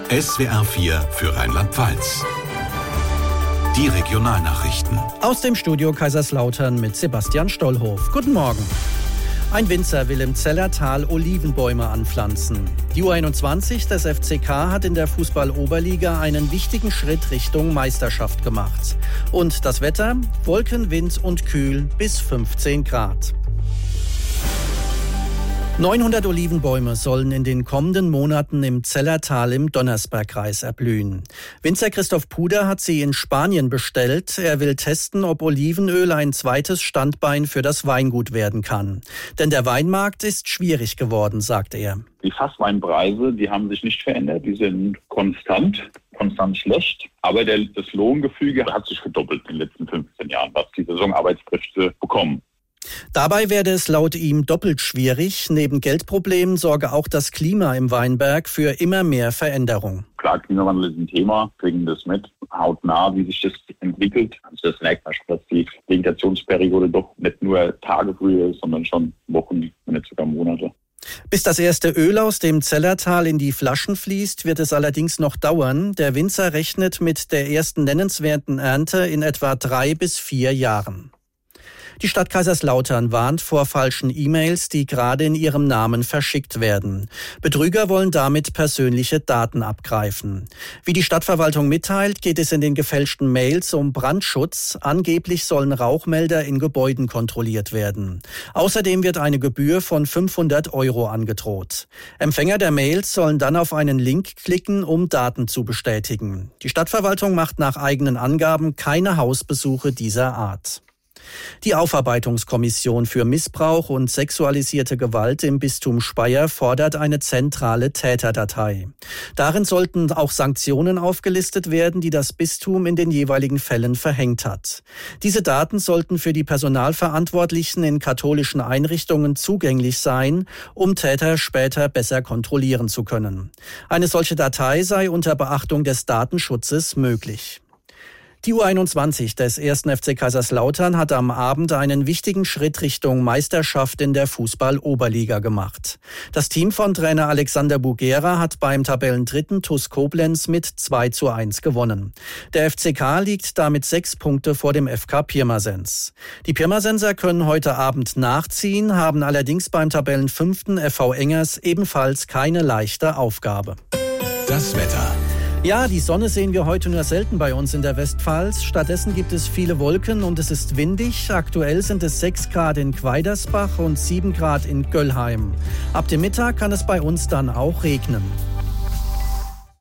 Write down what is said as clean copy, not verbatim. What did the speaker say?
SWR 4 für Rheinland-Pfalz. Die Regionalnachrichten. Aus dem Studio Kaiserslautern mit Sebastian Stollhof. Guten Morgen. Ein Winzer will im Zellertal Olivenbäume anpflanzen. Die U21 des FCK hat in der Fußball-Oberliga einen wichtigen Schritt Richtung Meisterschaft gemacht. Und das Wetter? Wolken, Wind und kühl bis 15 Grad. 900 Olivenbäume sollen in den kommenden Monaten im Zellertal im Donnersbergkreis erblühen. Winzer Christoph Puder hat sie in Spanien bestellt. Er will testen, ob Olivenöl ein zweites Standbein für das Weingut werden kann. Denn der Weinmarkt ist schwierig geworden, sagt er. Die Fassweinpreise, die haben sich nicht verändert, die sind konstant schlecht. Aber das Lohngefüge hat sich verdoppelt in den letzten 15 Jahren, was die Saisonarbeitskräfte bekommen. Dabei werde es laut ihm doppelt schwierig. Neben Geldproblemen sorge auch das Klima im Weinberg für immer mehr Veränderung. Klar, Klimawandel ist ein Thema, kriegen das mit hautnah, wie sich das entwickelt. Also das merkt man schon, dass die Vegetationsperiode doch nicht nur Tage früher ist, sondern schon Wochen, wenn nicht sogar Monate. Bis das erste Öl aus dem Zellertal in die Flaschen fließt, wird es allerdings noch dauern. Der Winzer rechnet mit der ersten nennenswerten Ernte in etwa 3 bis 4 Jahren. Die Stadt Kaiserslautern warnt vor falschen E-Mails, die gerade in ihrem Namen verschickt werden. Betrüger wollen damit persönliche Daten abgreifen. Wie die Stadtverwaltung mitteilt, geht es in den gefälschten Mails um Brandschutz. Angeblich sollen Rauchmelder in Gebäuden kontrolliert werden. Außerdem wird eine Gebühr von 500 € angedroht. Empfänger der Mails sollen dann auf einen Link klicken, um Daten zu bestätigen. Die Stadtverwaltung macht nach eigenen Angaben keine Hausbesuche dieser Art. Die Aufarbeitungskommission für Missbrauch und sexualisierte Gewalt im Bistum Speyer fordert eine zentrale Täterdatei. Darin sollten auch Sanktionen aufgelistet werden, die das Bistum in den jeweiligen Fällen verhängt hat. Diese Daten sollten für die Personalverantwortlichen in katholischen Einrichtungen zugänglich sein, um Täter später besser kontrollieren zu können. Eine solche Datei sei unter Beachtung des Datenschutzes möglich. Die U21 des 1. FC Kaiserslautern hat am Abend einen wichtigen Schritt Richtung Meisterschaft in der Fußball-Oberliga gemacht. Das Team von Trainer Alexander Bugera hat beim Tabellendritten TuS Koblenz mit 2:1 gewonnen. Der FCK liegt damit 6 Punkte vor dem FK Pirmasens. Die Pirmasenser können heute Abend nachziehen, haben allerdings beim Tabellenfünften FV Engers ebenfalls keine leichte Aufgabe. Das Wetter. Ja, die Sonne sehen wir heute nur selten bei uns in der Westpfalz. Stattdessen gibt es viele Wolken und es ist windig. Aktuell sind es 6 Grad in Quaidersbach und 7 Grad in Göllheim. Ab dem Mittag kann es bei uns dann auch regnen.